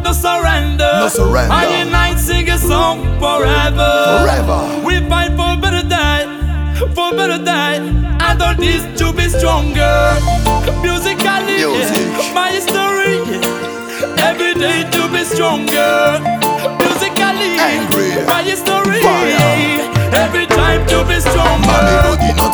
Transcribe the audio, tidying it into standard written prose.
no surrender. No surrender. I unite, sing a song forever. Forever. We fight for better day, for better day. And all this to be stronger. Musically, Music. my history. Every day to be stronger. Musically, Angry. my history. Fire. Every time to be stronger. My melody not